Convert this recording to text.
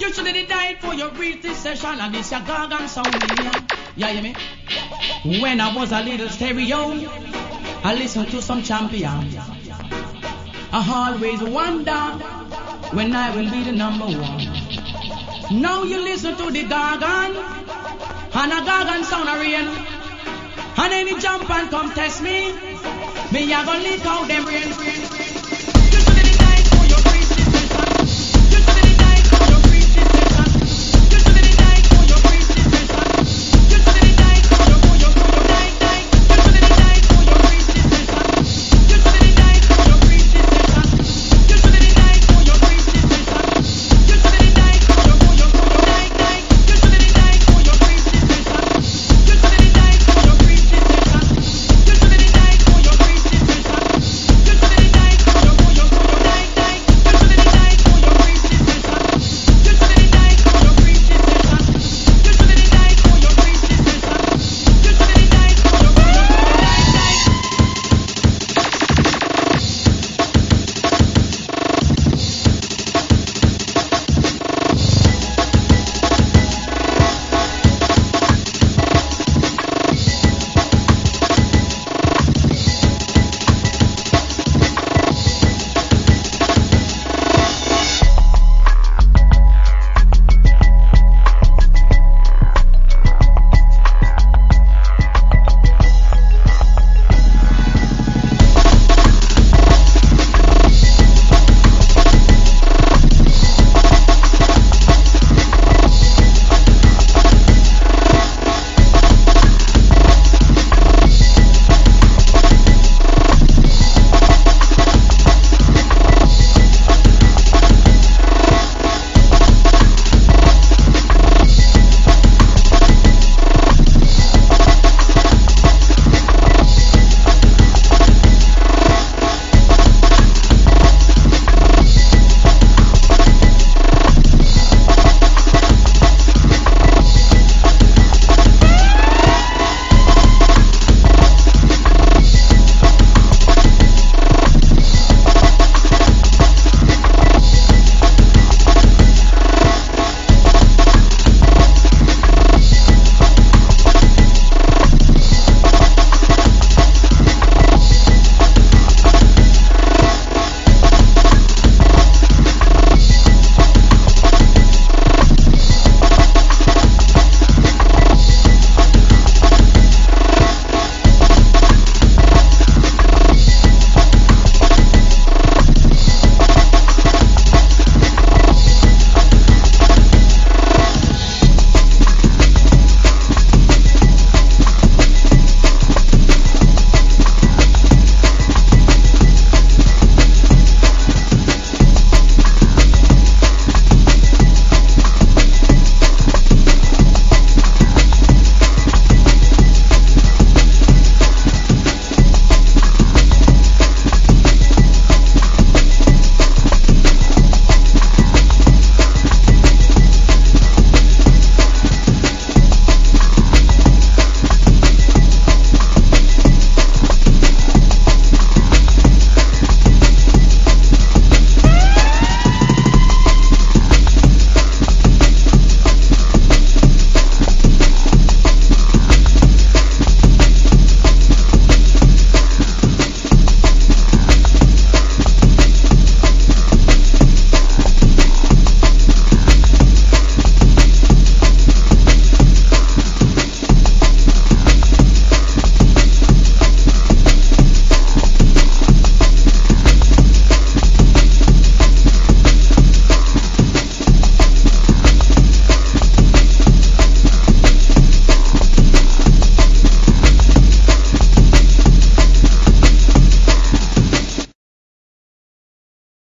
You should have died for your reach this session and this your gargan sound in here. Yeah, you me? When I was a little stereo, I listened to some champions. I always wonder when I will be the number one. Now you listen to the gargan, and a gargan sound a rain. And any jump and come test me, me a gonna lick out them brain.